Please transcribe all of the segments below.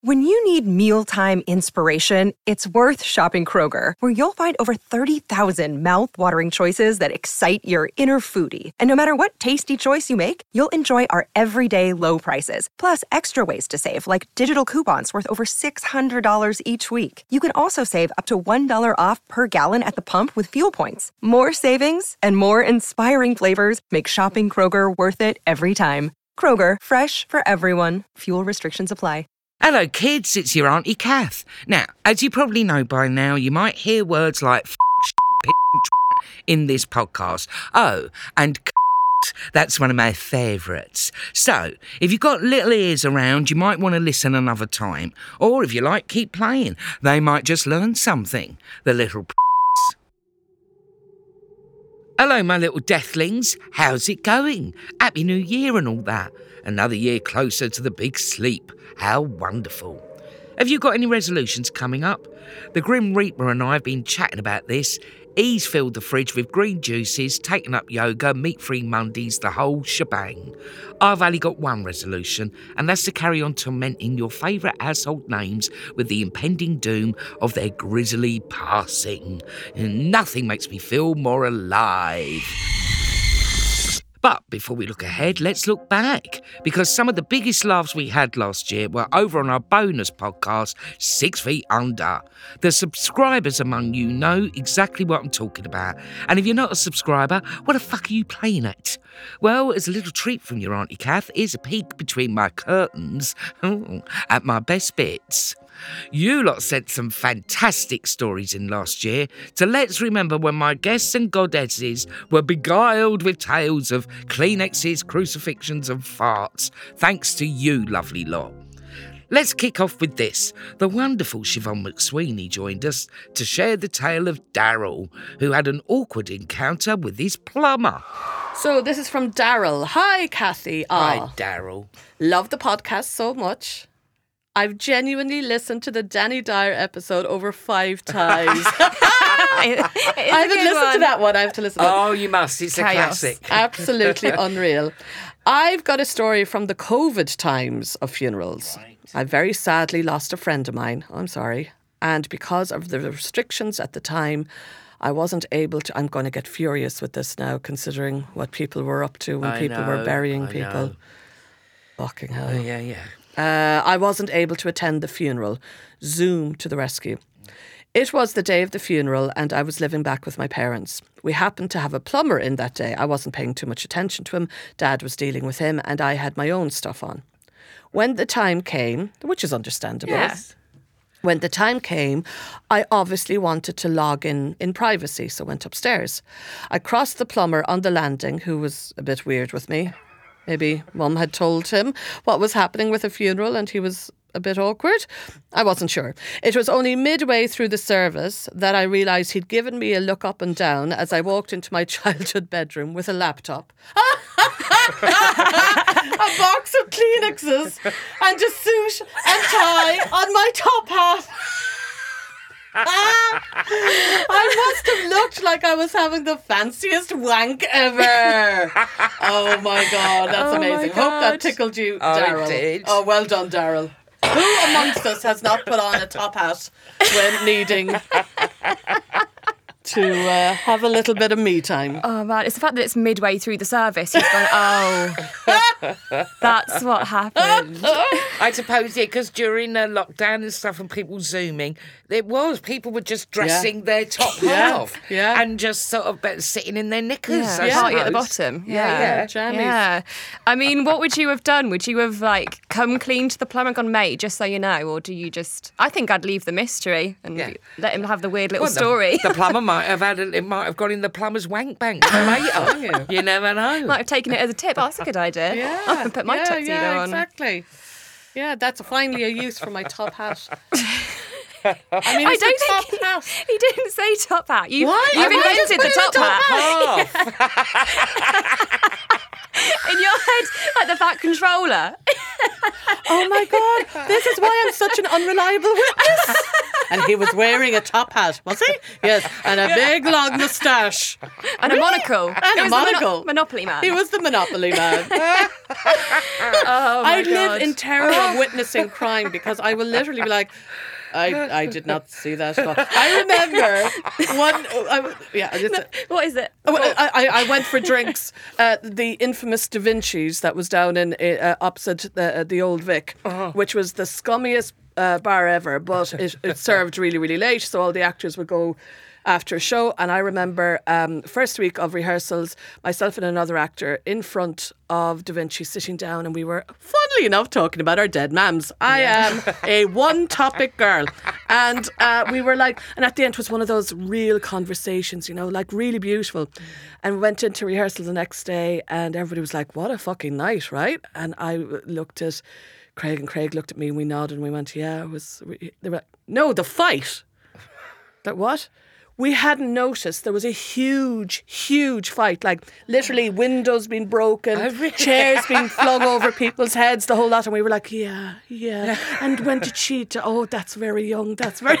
When you need mealtime inspiration, it's worth shopping Kroger, where you'll find over 30,000 mouth-watering choices that excite your inner foodie. And no matter what tasty choice you make, you'll enjoy our everyday low prices, plus extra ways to save, like digital coupons worth over $600 each week. You can also save up to $1 off per gallon at the pump with fuel points. More savings and more inspiring flavors make shopping Kroger worth it every time. Kroger, fresh for everyone. Fuel restrictions apply. Hello kids, it's your Auntie Kath. Now, as you probably know by now, you might hear words like in this podcast. Oh, and that's one of my favourites. So, if you've got little ears around, you might want to listen another time. Or if you like, keep playing. They might just learn something, the little Hello, my little deathlings. How's it going? Happy New Year and all that. Another year closer to the big sleep. How wonderful. Have you got any resolutions coming up? The Grim Reaper and I have been chatting about this. He's filled the fridge with green juices, taken up yoga, meat-free Mondays, the whole shebang. I've only got one resolution, and that's to carry on tormenting your favourite household names with the impending doom of their grisly passing. Nothing makes me feel more alive. But before we look ahead, let's look back, because some of the biggest laughs we had last year were over on our bonus podcast, 6 Feet Under. The subscribers among you know exactly what I'm talking about. And if you're not a subscriber, what the fuck are you playing at? Well, as a little treat from your Auntie Kath, here's a peek between my curtains at my best bits. You lot sent some fantastic stories in last year, so let's remember when my guests and goddesses were beguiled with tales of Kleenexes, crucifixions and farts, thanks to you, lovely lot. Let's kick off with this. The wonderful Siobhan McSweeney joined us to share the tale of Daryl, who had an awkward encounter with his plumber. So this is from Daryl. Hi, Kathy. Hi, Daryl. Love the podcast so much. I've genuinely listened to the Danny Dyer episode over 5 times. I haven't listened to that one. I have to listen to it. Oh, you must. It's a classic. Absolutely unreal. I've got a story from the COVID times of funerals. Right. I very sadly lost a friend of mine. I'm sorry. And because of the restrictions at the time, I wasn't able to... I'm going to get furious with this now, considering what people were up to when people were burying people. Fucking hell. Yeah. I wasn't able to attend the funeral. Zoom to the rescue. It was the day of the funeral and I was living back with my parents. We happened to have a plumber in that day. I wasn't paying too much attention to him. Dad was dealing with him and I had my own stuff on. When the time came, which is understandable. Yes. When the time came, I obviously wanted to log in privacy, so went upstairs. I crossed the plumber on the landing, who was a bit weird with me. Maybe Mum had told him what was happening with a funeral and he was a bit awkward. I wasn't sure. It was only midway through the service that I realised he'd given me a look up and down as I walked into my childhood bedroom with a laptop, a box of Kleenexes and a suit and tie on my top hat. I must have looked like I was having the fanciest wank ever. Oh my God, that's amazing. Hope that tickled you, Daryl. It did. Oh, well done, Daryl. Who amongst us has not put on a top hat when needing to have a little bit of me time? Oh man, it's the fact that it's midway through the service. He's gone, oh, that's what happened. I suppose, yeah, because during lockdown and stuff and people Zooming, people were just dressing their top half and just sort of sitting in their knickers. Party at the bottom. Jammies. Yeah. I mean, what would you have done? Would you have come clean to the plumber and gone, mate, just so you know, or do you just? I think I'd leave the mystery and let him have the weird little story. The plumber might have gone in the plumber's wank bank later. You never know. Might have taken it as a tip. Oh, that's a good idea. Yeah. I can put my tuxedo on. Exactly. Yeah, that's finally a use for my top hat. I mean, he didn't say top hat. You've invented the top hat. In your head, like the Fat Controller. Oh my God, this is why I'm such an unreliable witness. And he was wearing a top hat, was he? Yes, and a big long moustache. And a monocle. And a monocle. Monopoly man. He was the Monopoly man. Oh my I live God. in terror of witnessing crime because I will literally be like, I did not see that. I remember What is it? I went for drinks at the infamous Da Vinci's that was down in opposite the Old Vic, which was the scummiest bar ever, but it served really, really late, so all the actors would go after a show. And I remember first week of rehearsals, myself and another actor in front of Da Vinci sitting down, and we were, funnily enough, talking about our dead mams. I am a one-topic girl. And we were like, and at the end it was one of those real conversations, you know, like really beautiful. And we went into rehearsal the next day, and everybody was like, what a fucking night, right? And I looked at Craig, and Craig looked at me, and we nodded, and we went, yeah, it was... They were like, no, the fight. Like, what? We hadn't noticed there was a huge, huge fight, like literally windows being broken, chairs being flung over people's heads, the whole lot. And we were like, yeah. And when did she? Oh, that's very young. That's very...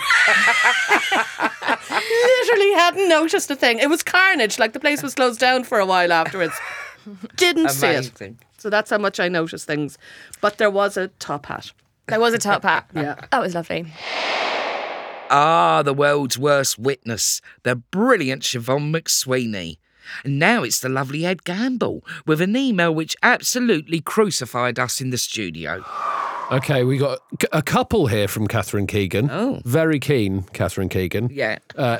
Literally hadn't noticed a thing. It was carnage. Like the place was closed down for a while afterwards. Didn't see it. So that's how much I noticed things. But there was a top hat. There was a top hat. Yeah. That was lovely. Ah, the world's worst witness, the brilliant Siobhan McSweeney. And now it's the lovely Ed Gamble with an email which absolutely crucified us in the studio. Okay, we got a couple here from Catherine Keegan. Oh. Very keen, Catherine Keegan. Yeah.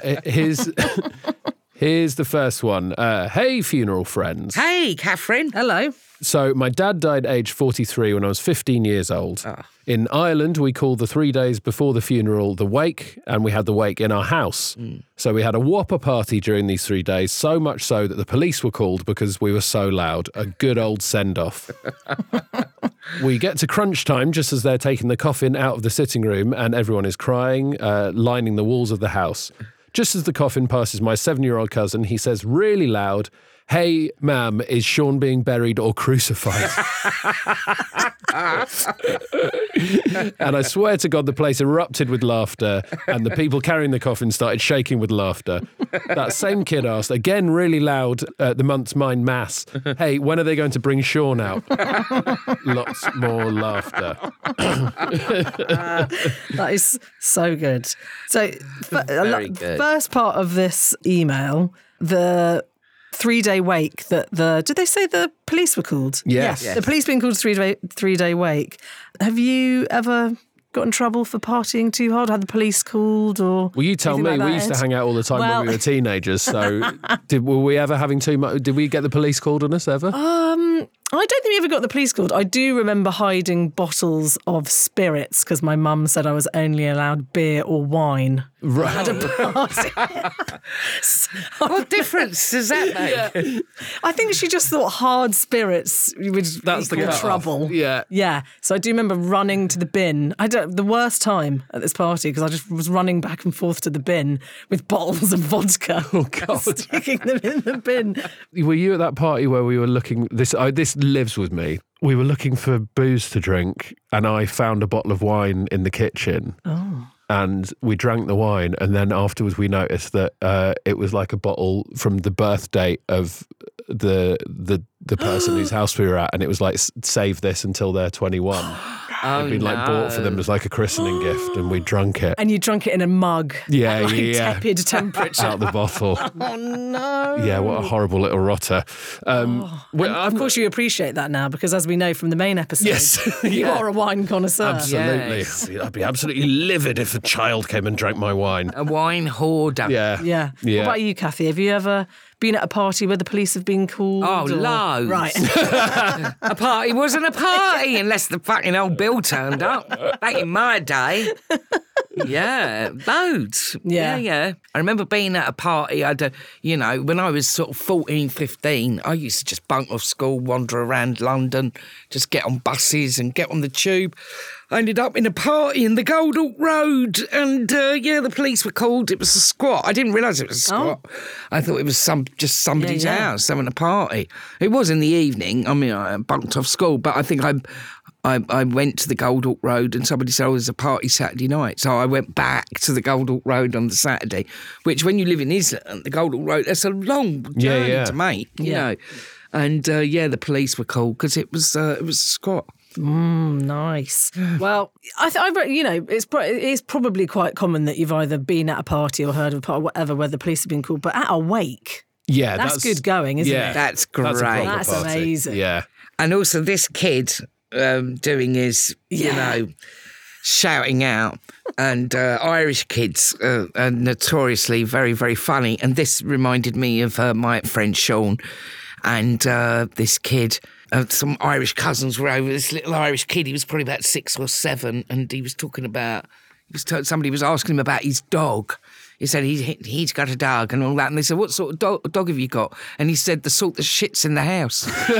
Here's the first one. Hey, funeral friends. Hey, Catherine. Hello. So my dad died aged 43 when I was 15 years old. Oh. In Ireland, we call the 3 days before the funeral the wake, and we had the wake in our house. So we had a whopper party during these 3 days, so much so that the police were called because we were so loud. A good old send-off. We get to crunch time just as they're taking the coffin out of the sitting room and everyone is crying, lining the walls of the house. Just as the coffin passes my 7-year-old cousin, he says really loud, "Hey, ma'am, is Sean being buried or crucified?" And I swear to God, the place erupted with laughter and the people carrying the coffin started shaking with laughter. That same kid asked, again really loud at the month's mind mass, "Hey, when are they going to bring Sean out?" Lots more laughter. That is so good. So, Very good. first part of this email, the 3-day wake that did they say the police were called? Yes. The police being called 3-day wake. Have you ever got in trouble for partying too hard? Had the police called or? Well, you tell me. anything like We that, used to Ed? hang out all the time Well- when we were teenagers. So, were we ever having too much? Did we get the police called on us ever? I don't think we ever got the police called. I do remember hiding bottles of spirits because my mum said I was only allowed beer or wine. Right. At a party. What difference does that make? I think she just thought hard spirits would That's the equal cut-off. trouble. Yeah. Yeah. So I do remember running to the bin. The worst time at this party because I just was running back and forth to the bin with bottles of vodka. Oh, God. Sticking them in the bin. Were you at that party where we were looking? This lives with me. We were looking for booze to drink, and I found a bottle of wine in the kitchen. Oh. And we drank the wine, and then afterwards we noticed that it was like a bottle from the birth date of the person whose house we were at, and it was like save this until they're 21. It'd been like bought for them as like a christening gift, and we drunk it. And you drunk it in a mug. Yeah, at like yeah. tepid temperature. Out the bottle. Oh no. Yeah, what a horrible little rotter. Of course, you appreciate that now because, as we know from the main episode, Yes. you Yeah. are a wine connoisseur. Absolutely. Yes. I'd be absolutely livid if a child came and drank my wine. A wine hoarder. Yeah. Yeah. Yeah. What about you, Kathy? Have you ever been at a party where the police have been called? Oh, or- loads. Right. A party wasn't a party unless the fucking old Bill turned up. Back in my day. Yeah, loads. Yeah. I remember being at a party. When I was sort of 14, 15, I used to just bunk off school, wander around London, just get on buses and get on the tube. I ended up in a party in the Goldhawk Road and, the police were called. It was a squat. I didn't realise it was a squat. I thought it was just somebody's Yeah. house having a party. It was in the evening. I mean, I bunked off school, but I think I went to the Goldhawk Road and somebody said, there's a party Saturday night. So I went back to the Goldhawk Road on the Saturday, which when you live in Islington, the Goldhawk Road, that's a long journey to make, you know. And, the police were called because it was a squat. Nice. Well, it's probably quite common that you've either been at a party or heard of a party, whatever, where the police have been called, but at a wake. Yeah, that's good going, isn't it? That's great. That's amazing. Yeah. And also this kid doing his, shouting out. And Irish kids are notoriously very, very funny. And this reminded me of my friend Sean. And this kid, some Irish cousins were over. This little Irish kid, he was probably about 6 or 7. And he was talking about, somebody was asking him about his dog. He said he's got a dog and all that. And they said, what sort of dog have you got? And he said, the sort that shits in the house.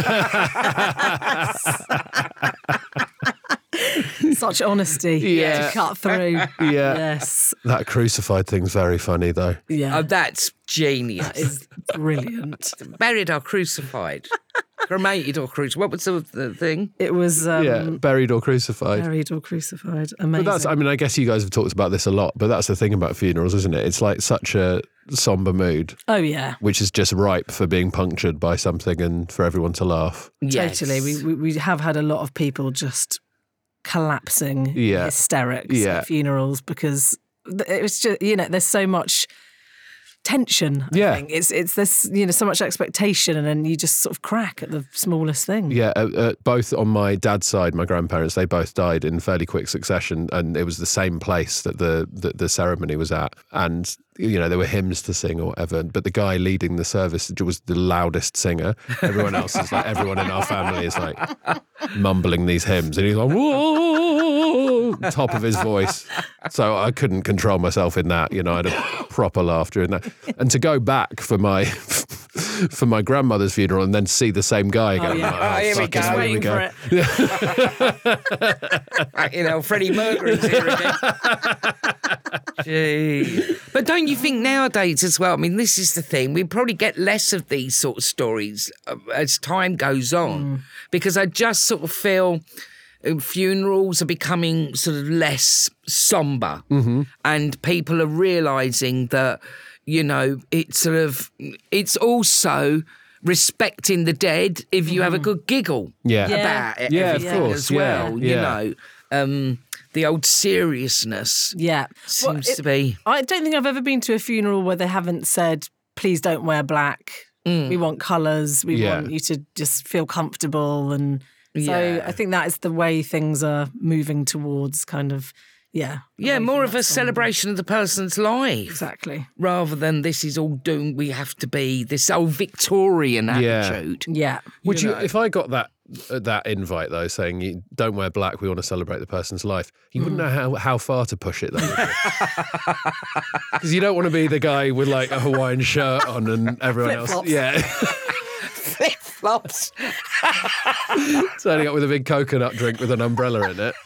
Such honesty to cut through. Yeah. Yes. That crucified thing's very funny, though. Yeah. Oh, that's genius. That is brilliant. Buried or crucified? Cremated or crucified? What was the thing? It was... buried or crucified. Buried or crucified. Amazing. But I guess you guys have talked about this a lot, but that's the thing about funerals, isn't it? It's like such a somber mood. Oh, yeah. Which is just ripe for being punctured by something and for everyone to laugh. Yes. Totally. We have had a lot of people just collapsing hysterics at funerals because it was just, there's so much tension. I think it's this, so much expectation, and then you just sort of crack at the smallest thing. Yeah, both on my dad's side, my grandparents, they both died in fairly quick succession, and it was the same place that the ceremony was at, and there were hymns to sing or whatever, but the guy leading the service was the loudest singer. Everyone else is like, everyone in our family is like mumbling these hymns, and he's like, whoa, top of his voice. So I couldn't control myself in that. I had a proper laugh during that. And to go back for my grandmother's funeral and then see the same guy again. Here we go. Waiting for it. Freddie Mercury's here again. Gee. But don't you think nowadays as well, this is the thing, we probably get less of these sort of stories as time goes on, because I just sort of feel funerals are becoming sort of less sombre, and people are realising that, it's also respecting the dead if you have a good giggle about it, everything as well, the old seriousness seems to be... I don't think I've ever been to a funeral where they haven't said, please don't wear black, we want colours, we want you to just feel comfortable, and so I think that is the way things are moving towards kind of, more of a celebration of the person's life. Exactly. Rather than this is all doomed, we have to be, this old Victorian attitude. Yeah. Would you, if I got that invite though, saying you don't wear black, we want to celebrate the person's life, you wouldn't know how far to push it though, because you don't want to be the guy with like a Hawaiian shirt on and everyone else flip-flops. Turning up with a big coconut drink with an umbrella in it.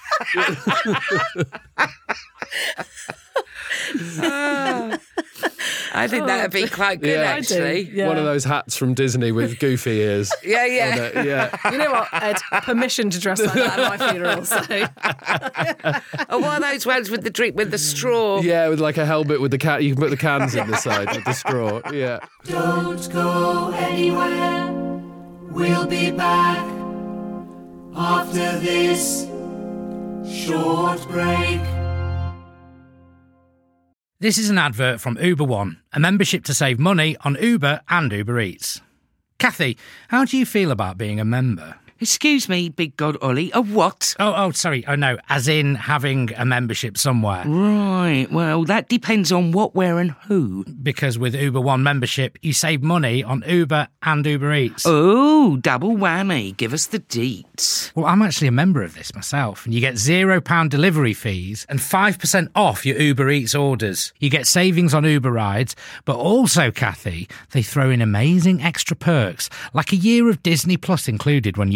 I think that would be quite good, actually. Yeah. One of those hats from Disney with goofy ears. Yeah. You know what, Ed? Permission to dress like that at my funeral, so... Oh, what are those ones with the drink with the straw? Yeah, with like a helmet with the cat. You can put the cans in the side with the straw. Yeah. Don't go anywhere. We'll be back after this short break. This is an advert from Uber One, a membership to save money on Uber and Uber Eats. Kathy, how do you feel about being a member? Excuse me, big god Ollie, a what? Oh, sorry. Oh, no, as in having a membership somewhere. Right, well, that depends on what, where and who. Because with Uber One membership, you save money on Uber and Uber Eats. Oh, double whammy. Give us the deets. Well, I'm actually a member of this myself, and you get £0 delivery fees and 5% off your Uber Eats orders. You get savings on Uber rides, but also, Kathy, they throw in amazing extra perks, like a year of Disney Plus included when you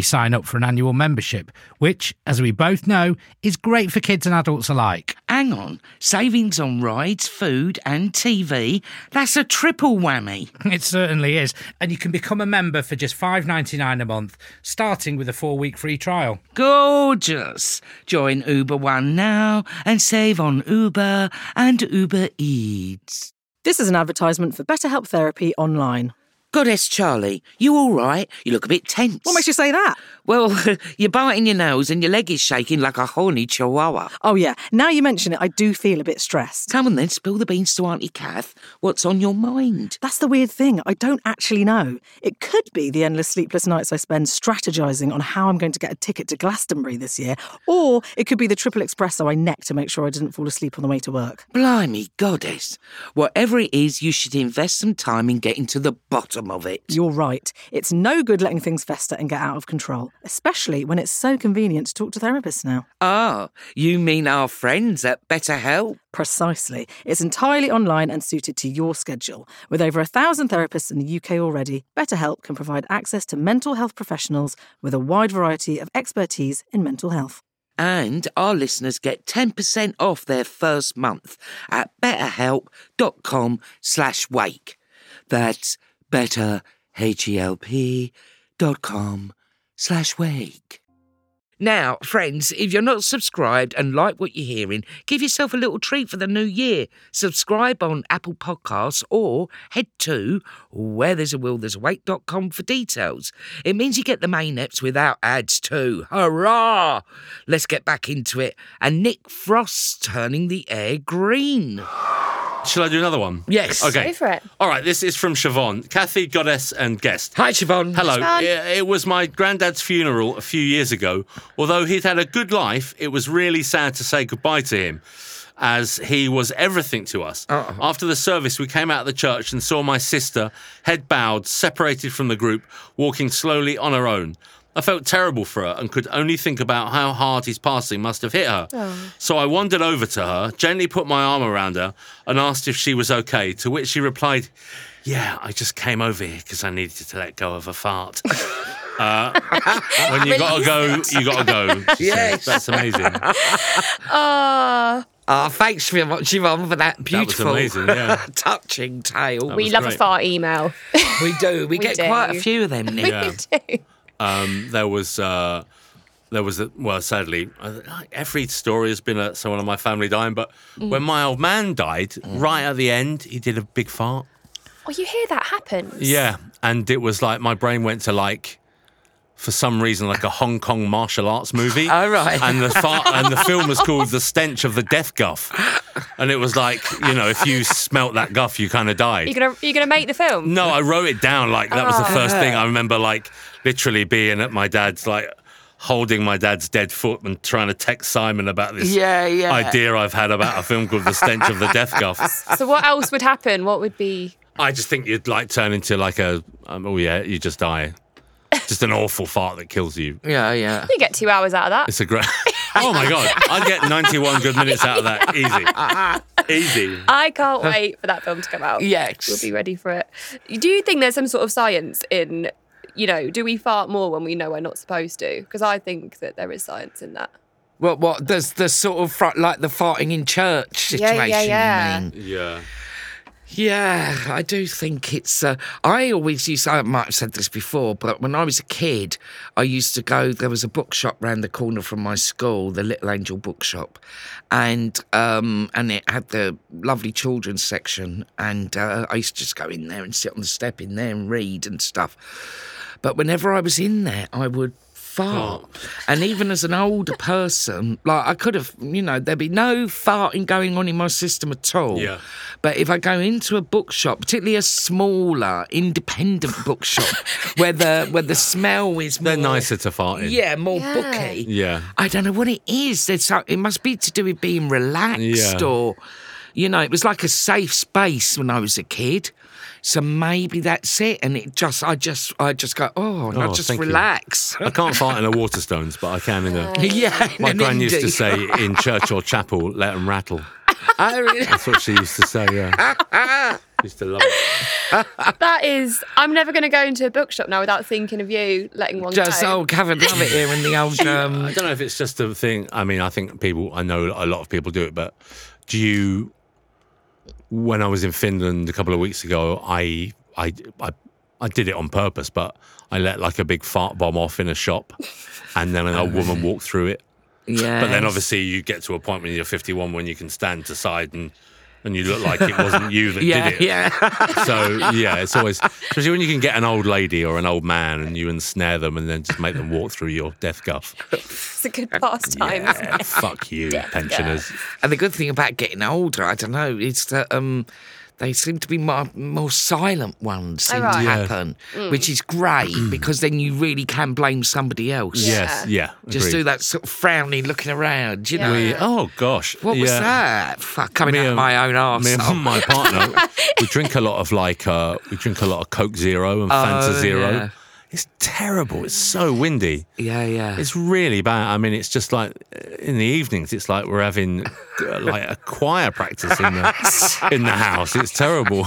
sign up for an annual membership, which, as we both know, is great for kids and adults alike. Hang on, savings on rides, food and TV, that's a triple whammy. It certainly is, and you can become a member for just $5.99 a month, starting with a 4-week free trial. Gorgeous. Join Uber One now and save on Uber and Uber Eats. This is an advertisement for BetterHelp Therapy online. Goddess Charlie, you all right? You look a bit tense. What makes you say that? Well, you're biting your nose and your leg is shaking like a horny chihuahua. Oh, yeah. Now you mention it, I do feel a bit stressed. Come on then, spill the beans to Auntie Kath. What's on your mind? That's the weird thing. I don't actually know. It could be the endless sleepless nights I spend strategising on how I'm going to get a ticket to Glastonbury this year, or it could be the triple espresso I necked to make sure I didn't fall asleep on the way to work. Blimey, Goddess. Whatever it is, you should invest some time in getting to the bottom of it. You're right. It's no good letting things fester and get out of control, especially when it's so convenient to talk to therapists now. Ah, you mean our friends at BetterHelp? Precisely. It's entirely online and suited to your schedule. With over 1,000 therapists in the UK already, BetterHelp can provide access to mental health professionals with a wide variety of expertise in mental health. And our listeners get 10% off their first month at betterhelp.com/wake. That's betterhelp.com/wake. Now, friends, if you're not subscribed and like what you're hearing, give yourself a little treat for the new year. Subscribe on Apple Podcasts or head to wherethere'sawillthere'sawake.com for details. It means you get the main eps without ads too. Hurrah! Let's get back into it. And Nick Frost's turning the air green. Shall I do another one? Yes. Okay. Go for it. All right, this is from Siobhan. Kathy, Goddess and guest. Hi, Siobhan. Hello. Siobhan. It was my granddad's funeral a few years ago. Although he'd had a good life, it was really sad to say goodbye to him, as he was everything to us. Uh-oh. After the service, we came out of the church and saw my sister, head bowed, separated from the group, walking slowly on her own. I felt terrible for her and could only think about how hard his passing must have hit her. Oh. So I wandered over to her, gently put my arm around her and asked if she was okay, to which she replied, "Yeah, I just came over here because I needed to let go of a fart." When you gotta go, you gotta go. Yes. That's amazing. Thanks very much, Siobhan, for that beautiful, That was amazing, yeah. touching tale. We was love great. a fart email. We do. We get do. quite a few of them, Nick. Yeah. We do. Sadly, every story has been someone in my family dying, but when my old man died, right at the end, he did a big fart. Oh, you hear that happens? Yeah, and it was like my brain went to for some reason, like a Hong Kong martial arts movie. Oh, right. And the film was called The Stench of the Death Guff. And it was like, if you smelt that guff, you kind of died. You gonna make the film? No, I wrote it down. That was the first thing. I remember, literally being at my dad's, holding my dad's dead foot and trying to text Simon about this idea I've had about a film called The Stench of the Death Guff. So what else would happen? What would be... I just think you'd, turn into, you just die. Just an awful fart that kills you. Yeah. You get 2 hours out of that. It's a great... Oh, my God. I'd get 91 good minutes out of that. Easy. I can't wait for that film to come out. Yes. We'll be ready for it. Do you think there's some sort of science in, do we fart more when we know we're not supposed to? Because I think that there is science in that. What? There's the sort of, the farting in church situation, Yeah. you mean? Yeah. Yeah, I do think it's... I always I might have said this before, but when I was a kid, I used to go... There was a bookshop round the corner from my school, the Little Angel Bookshop, and it had the lovely children's section, and I used to just go in there and sit on the step in there and read and stuff. But whenever I was in there, I would fart. And even as an older person, I could have, there'd be no farting going on in my system at all. Yeah. But if I go into a bookshop, particularly a smaller, independent bookshop, where the smell is more... They're nicer to fart in. Yeah, more booky. Yeah. I don't know what it is. It must be to do with being relaxed or... it was like a safe space when I was a kid. So maybe that's it, and I just go, and I just relax. I can't fart in a Waterstones, but I can in a... My in gran an used to indie. say in church or chapel, let them rattle. Oh, really? That's what she used to say, yeah. Used to love it. That is, I'm never going to go into a bookshop now without thinking of you letting one Just go. have a love it here in the old. I don't know if it's just a thing. I mean, I know a lot of people do it, but when I was in Finland a couple of weeks ago, I did it on purpose, but I let like a big fart bomb off in a shop, and then an old woman walked through it. Yeah. But then obviously you get to a point when you're 51 when you can stand to side and you look like it wasn't you that did it. Yeah. So, yeah, it's always... Especially when you can get an old lady or an old man and you ensnare them and then just make them walk through your death guff. It's a good pastime, isn't it? Fuck you, pensioners. And the good thing about getting older, I don't know, is that they seem to be more silent ones seem to happen, which is great because then you really can blame somebody else. Yes, yeah. Just agreed. do that sort of frowny looking around, you know. Oh, gosh. What was that? Fuck, coming out of my own arse. Me and my partner, we drink a lot of Coke Zero and Fanta Zero. Yeah. It's terrible. It's so windy. Yeah. It's really bad. I mean, it's just like in the evenings, it's like we're having like a choir practice in the house. It's terrible.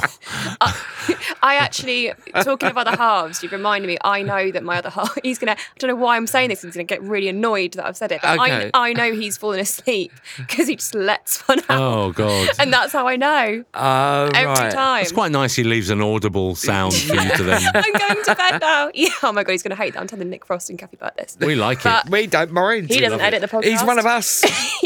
I actually, talking of other halves, you've reminded me, I know that my other half, I don't know why I'm saying this, he's going to get really annoyed that I've said it, but Okay. I know he's fallen asleep because he just lets one out. Oh, God. And that's how I know. Every time. It's quite nice he leaves an audible sound for you to then... I'm going to bed now. Yeah, oh my God, he's going to hate that. I'm telling Nick Frost and Kathy about this. We like it. We don't mind. He doesn't edit the podcast. He's one of us.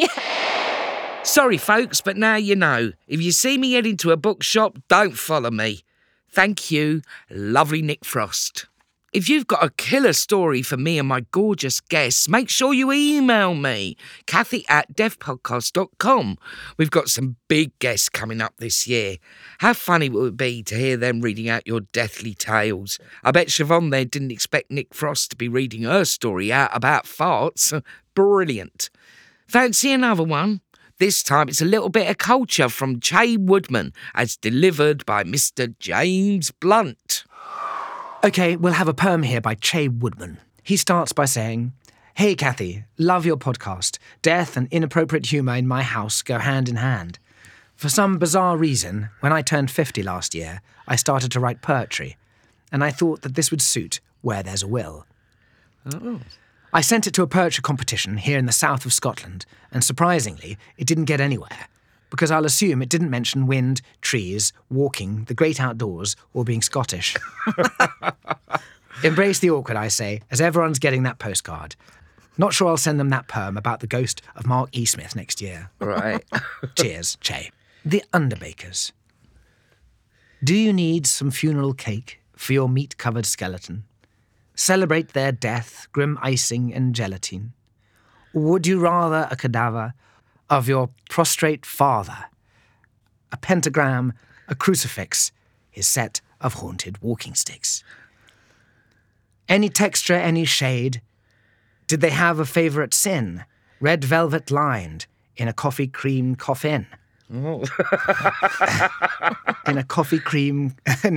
Sorry, folks, but now you know. If you see me heading to a bookshop, don't follow me. Thank you, lovely Nick Frost. If you've got a killer story for me and my gorgeous guests, make sure you email me, Kathy@deafpodcast.com. We've got some big guests coming up this year. How funny would it be to hear them reading out your deathly tales? I bet Siobhan there didn't expect Nick Frost to be reading her story out about farts. Brilliant. Fancy another one? This time it's a little bit of culture from Che Woodman as delivered by Mr. James Blunt. OK, we'll have a poem here by Che Woodman. He starts by saying, "Hey, Kathy, love your podcast. Death and inappropriate humour in my house go hand in hand. For some bizarre reason, when I turned 50 last year, I started to write poetry, and I thought that this would suit Where There's a Will. Oh. I sent it to a poetry competition here in the south of Scotland, and surprisingly, it didn't get anywhere, because I'll assume it didn't mention wind, trees, walking, the great outdoors, or being Scottish. Embrace the awkward, I say, as everyone's getting that postcard. Not sure I'll send them that poem about the ghost of Mark E. Smith next year. Right. Cheers, Che. The Underbakers. Do you need some funeral cake for your meat-covered skeleton? Celebrate their death, grim icing and gelatine? Or would you rather a cadaver of your prostrate father? A pentagram, a crucifix, his set of haunted walking sticks. Any texture, any shade? Did they have a favourite sin? Red velvet lined in a coffee cream coffin. Oh. in a coffee cream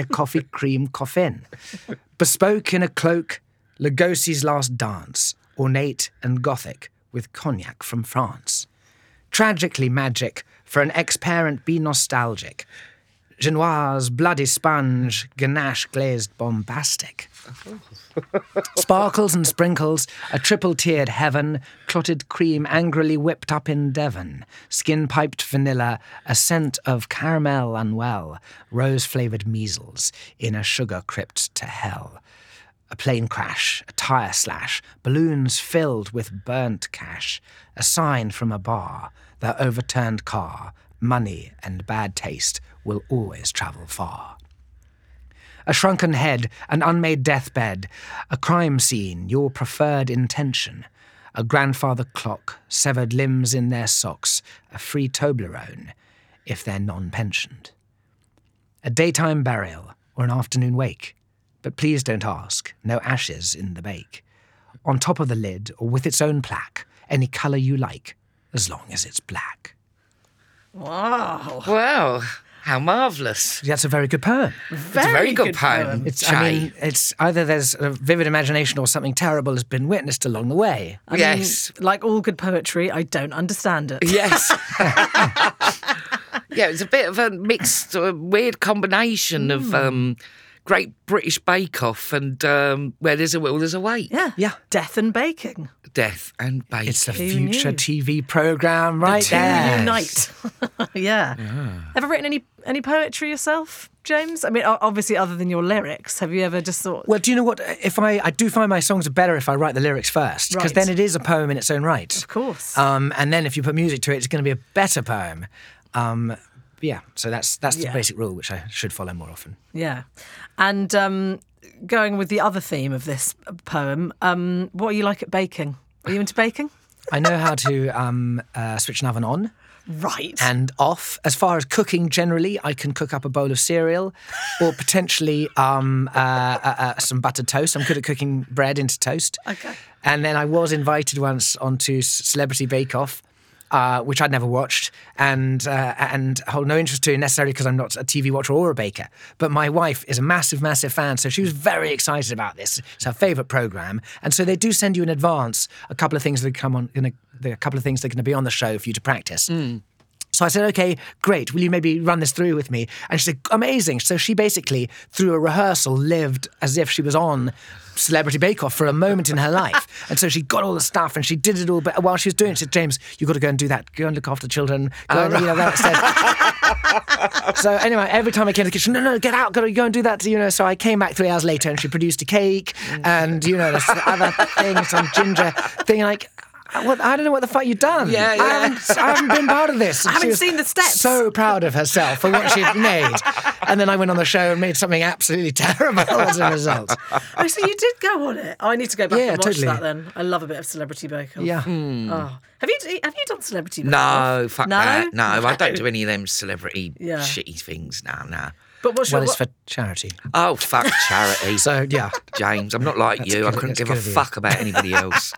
coffin. Bespoke in a cloak, Lugosi's last dance, ornate and gothic with cognac from France. Tragically magic, for an ex-parent be nostalgic. Genoise, bloody sponge, ganache glazed bombastic. Sparkles and sprinkles, a triple-tiered heaven, clotted cream angrily whipped up in Devon, skin-piped vanilla, a scent of caramel unwell, rose-flavoured measles in a sugar crypt to hell. A plane crash, a tyre slash, balloons filled with burnt cash, a sign from a bar, the overturned car, money and bad taste will always travel far. A shrunken head, an unmade deathbed, a crime scene, your preferred intention, a grandfather clock, severed limbs in their socks, a free Toblerone, if they're non-pensioned. A daytime burial or an afternoon wake, but please don't ask, no ashes in the bake. On top of the lid or with its own plaque, any colour you like, as long as it's black. Wow. Wow. How marvellous. That's a very good poem. It's a very good poem. It's either there's a vivid imagination or something terrible has been witnessed along the way. I mean, like all good poetry, I don't understand it. Yes. Yeah, it was a bit of a mixed, weird combination of Great British Bake Off and Where There's a Will, There's a Way. Yeah. Death and baking. Death and baking. It's the future TV programme right there. Unite. Yeah. Ever written any poetry yourself, James? I mean, obviously, other than your lyrics, have you ever just thought... Well, do you know what? I do find my songs are better if I write the lyrics first, because then it is a poem in its own right. Of course. And then if you put music to it, it's going to be a better poem. Yeah, so that's the basic rule, which I should follow more often. Yeah. And going with the other theme of this poem, what are you like at baking? Are you into baking? I know how to switch an oven on. Right. And off. As far as cooking generally, I can cook up a bowl of cereal or potentially some buttered toast. I'm good at cooking bread into toast. Okay. And then I was invited once onto Celebrity Bake Off, which I'd never watched and hold no interest to necessarily because I'm not a TV watcher or a baker. But my wife is a massive, massive fan, so she was very excited about this. It's her favourite programme. And so they do send you in advance a couple of things that are going to be on the show for you to practice. So I said, okay, great. Will you maybe run this through with me? And she said, amazing. So she basically, through a rehearsal, lived as if she was on Celebrity Bake Off for a moment in her life. And so she got all the stuff and she did it all. But while she was doing it, she said, James, you've got to go and do that. Go and look after children. So anyway, every time I came to the kitchen, no, get out, got to go and do that. So I came back 3 hours later and she produced a cake and, there's other thing, some ginger thing, like... I don't know what the fuck you've done. Yeah. I haven't been part of this. I haven't seen the steps. So proud of herself for what she'd made. And then I went on the show and made something absolutely terrible as a result. Oh, so you did go on it. Oh, I need to go back and watch totally. that then. I love a bit of Celebrity Bake Off. Yeah. Oh. Have you done Celebrity Bake Off? No, fuck that. No, I don't do any of them celebrity shitty things. No. But it's for charity. Oh, fuck charity. So, yeah. James, I'm not like you. I couldn't give a fuck about anybody else.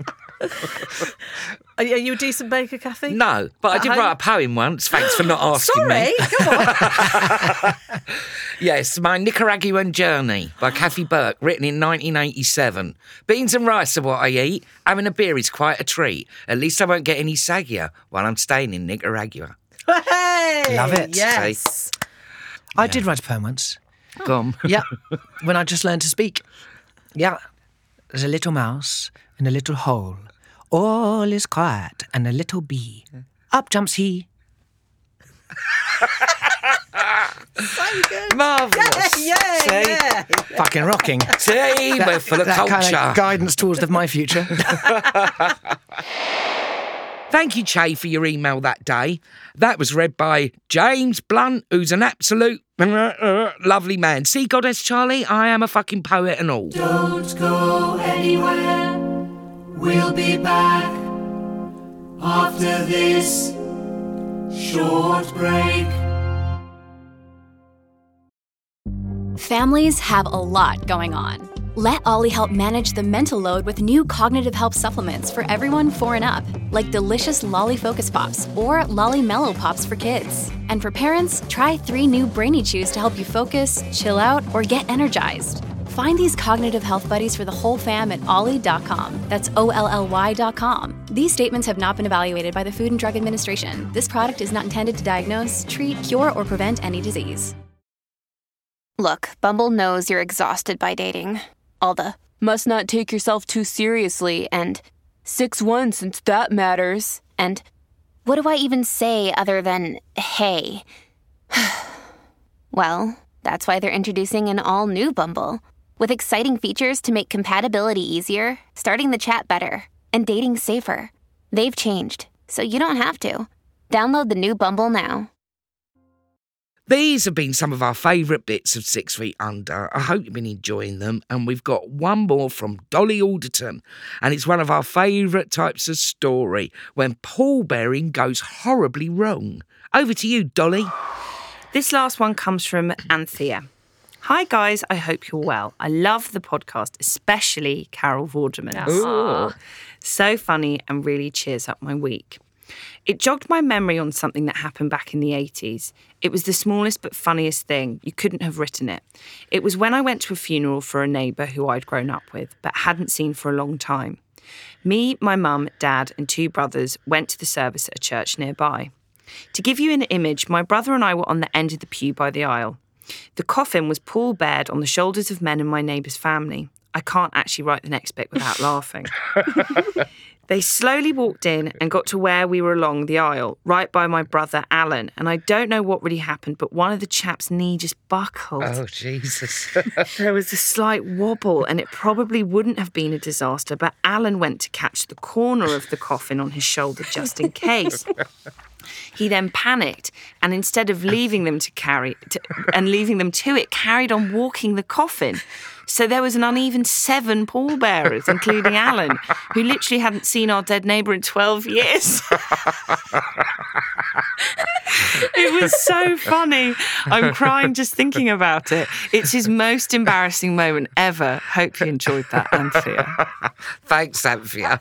Are you a decent baker, Kathy? No, but I did write a poem once. Thanks for not asking me. Sorry, come on. Yes, My Nicaraguan Journey by Kathy Burke, written in 1987. Beans and rice are what I eat. Having a beer is quite a treat. At least I won't get any saggier while I'm staying in Nicaragua. Hey! Love it. Yes. I did write a poem once. Go on. Yeah, when I just learned to speak. Yeah. There's a little mouse in a little hole. All is quiet and a little bee. Up jumps he. So good. Marvellous. Yeah. Fucking rocking. See, we're full of culture. Kind of guidance towards my future. Thank you, Che, for your email that day. That was read by James Blunt, who's an absolute lovely man. See, Goddess Charlie, I am a fucking poet and all. Don't go anywhere. We'll be back after this short break. Families have a lot going on. Let Ollie help manage the mental load with new cognitive help supplements for everyone 4 and up, like delicious Lolly Focus Pops or Lolly Mellow Pops for kids. And for parents, try 3 new Brainy Chews to help you focus, chill out, or get energized. Find these cognitive health buddies for the whole fam at ollie.com. That's OLLY.com. These statements have not been evaluated by the Food and Drug Administration. This product is not intended to diagnose, treat, cure, or prevent any disease. Look, Bumble knows you're exhausted by dating. All the, must not take yourself too seriously, and 6'1" since that matters, and what do I even say other than, hey? Well, that's why they're introducing an all-new Bumble, with exciting features to make compatibility easier, starting the chat better, and dating safer. They've changed, so you don't have to. Download the new Bumble now. These have been some of our favourite bits of 6 Feet Under. I hope you've been enjoying them. And we've got one more from Dolly Alderton. And it's one of our favourite types of story, when pallbearing goes horribly wrong. Over to you, Dolly. This last one comes from Anthea. Hi guys, I hope you're well. I love the podcast, especially Carol Vorderman. So funny and really cheers up my week. It jogged my memory on something that happened back in the 80s. It was the smallest but funniest thing. You couldn't have written it. It was when I went to a funeral for a neighbour who I'd grown up with, but hadn't seen for a long time. Me, my mum, dad and 2 brothers went to the service at a church nearby. To give you an image, my brother and I were on the end of the pew by the aisle. The coffin was pallbeared on the shoulders of men in my neighbour's family. I can't actually write the next bit without laughing. They slowly walked in and got to where we were along the aisle, right by my brother Alan. And I don't know what really happened, but one of the chap's knee just buckled. Oh, Jesus. There was a slight wobble, and it probably wouldn't have been a disaster, but Alan went to catch the corner of the coffin on his shoulder just in case. He then panicked, and instead of leaving them to it, carried on walking the coffin. So there was an uneven 7 pallbearers, including Alan, who literally hadn't seen our dead neighbour in 12 years. It was so funny. I'm crying just thinking about it. It's his most embarrassing moment ever. Hope you enjoyed that, Anthea. Thanks, Anthea.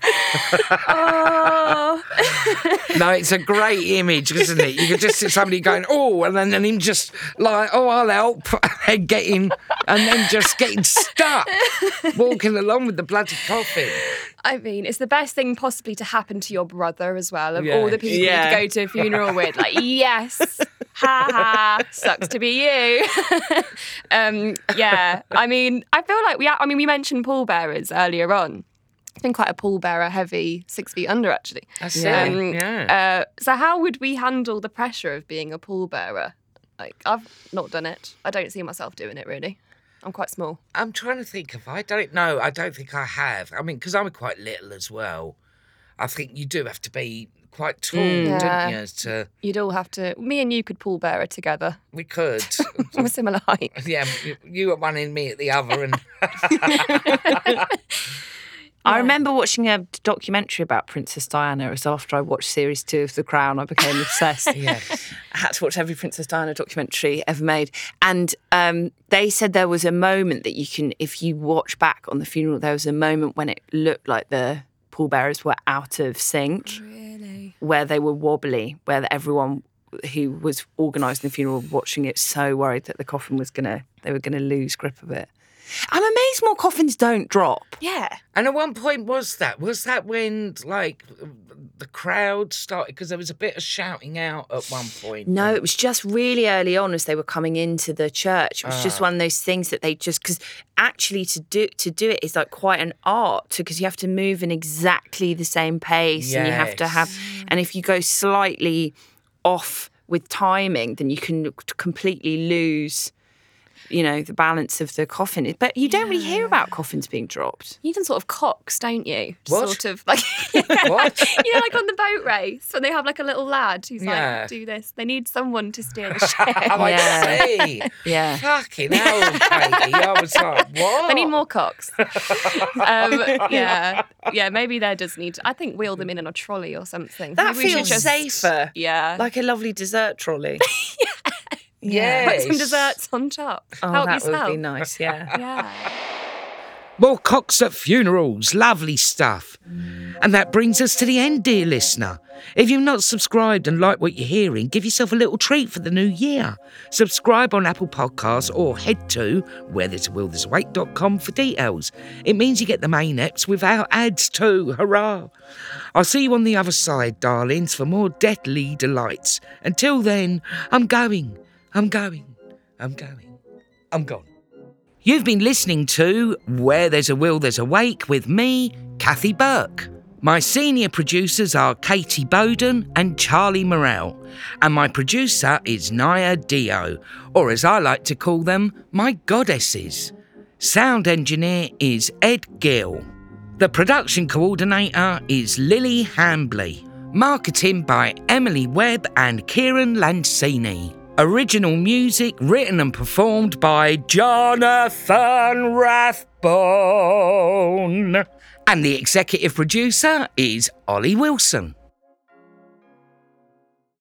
Oh. No, it's a great image, isn't it? You could just see somebody going, oh, and then him just like, oh, I'll help, and getting stuck walking along with the bloody coffin. I mean, it's the best thing possibly to happen to your brother as well, of all the people you go to a funeral with. Like, yes, ha ha, sucks to be you. Yeah, I mean, I feel like we mentioned pallbearers earlier on. It's been quite a pallbearer heavy 6 feet under, actually. That's it. So how would we handle the pressure of being a pallbearer? Like, I've not done it. I don't see myself doing it, really. I'm quite small. I'm trying to think if I don't know. I don't think I have. I mean, because I'm quite little as well. I think you do have to be quite tall, don't you? You'd all have to. Me and you could pallbearer together. We could. We're similar height. Yeah, you at one end, me at the other, and. I remember watching a documentary about Princess Diana. It was after I watched series 2 of The Crown. I became obsessed. Yes. I had to watch every Princess Diana documentary ever made. And they said there was a moment that you can, if you watch back on the funeral, there was a moment when it looked like the pallbearers were out of sync. Really? Where they were wobbly, where everyone who was organising the funeral watching it so worried that the coffin they were going to lose grip of it. I'm amazed more coffins don't drop. Yeah. And at one point was that when, like, the crowd started, because there was a bit of shouting out at one point? No, it was just really early on as they were coming into the church. It was just one of those things that they just, because actually to do it is like quite an art, because you have to move in exactly the same pace, and you have to have, and if you go slightly off with timing, then you can completely lose the balance of the coffin. But you don't really hear about coffins being dropped. You need some sort of cocks, don't you? What? Sort of like What? Like on the boat race when they have like a little lad who's like, do this. They need someone to steer the ship. I see. Yeah. Fucking hell, Katie. I was like, what? They need more cocks. Yeah, maybe there does need to, I think wheel them in a trolley or something. That Maybe we feels should just, safer. Yeah. Like a lovely dessert trolley. Yes. Put some desserts on top. Oh, Help that yourself. would be nice, yeah. Yeah. More cocks at funerals. Lovely stuff. And that brings us to the end, dear listener. If you've not subscribed and like what you're hearing, give yourself a little treat for the new year. Subscribe on Apple Podcasts or head to wherethere'sawillthere'sawake.com for details. It means you get the main eps without ads too. Hurrah! I'll see you on the other side, darlings, for more deathly delights. Until then, I'm going. You've been listening to Where There's a Will, There's a Wake with me, Kathy Burke. My senior producers are Katie Bowden and Charlie Morrell, and my producer is Naya Dio, or as I like to call them, my goddesses. Sound engineer is Ed Gill. The production coordinator is Lily Hambley. Marketing by Emily Webb and Kieran Lancini. Original music written and performed by Jonathan Rathbone. And the executive producer is Ollie Wilson.